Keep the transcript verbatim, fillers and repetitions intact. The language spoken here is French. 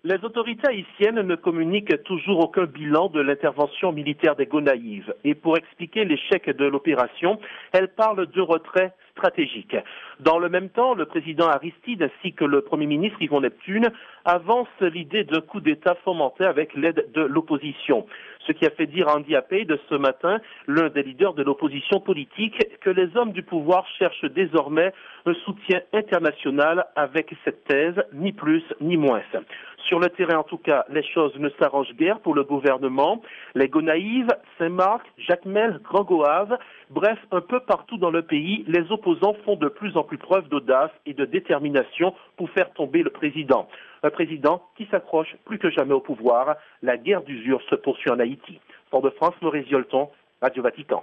Les autorités haïtiennes ne communiquent toujours aucun bilan de l'intervention militaire des Gonaïves. Et pour expliquer l'échec de l'opération, elles parlent de retrait stratégique. Dans le même temps, le président Aristide ainsi que le premier ministre Yvon Neptune avancent l'idée d'un coup d'État fomenté avec l'aide de l'opposition. Ce qui a fait dire à Andy Apey de ce matin, l'un des leaders de l'opposition politique, que les hommes du pouvoir cherchent désormais un soutien international avec cette thèse, ni plus ni moins. Sur le terrain, en tout cas, les choses ne s'arrangent guère pour le gouvernement. Les Gonaïves, Saint-Marc, Jacmel, Grand-Goâve, bref, un peu partout dans le pays, les opposants font de plus en plus preuve d'audace et de détermination pour faire tomber le président. Un président qui s'accroche plus que jamais au pouvoir. La guerre d'usure se poursuit en Haïti. Port-de-France, Maurice Violton, Radio Vatican.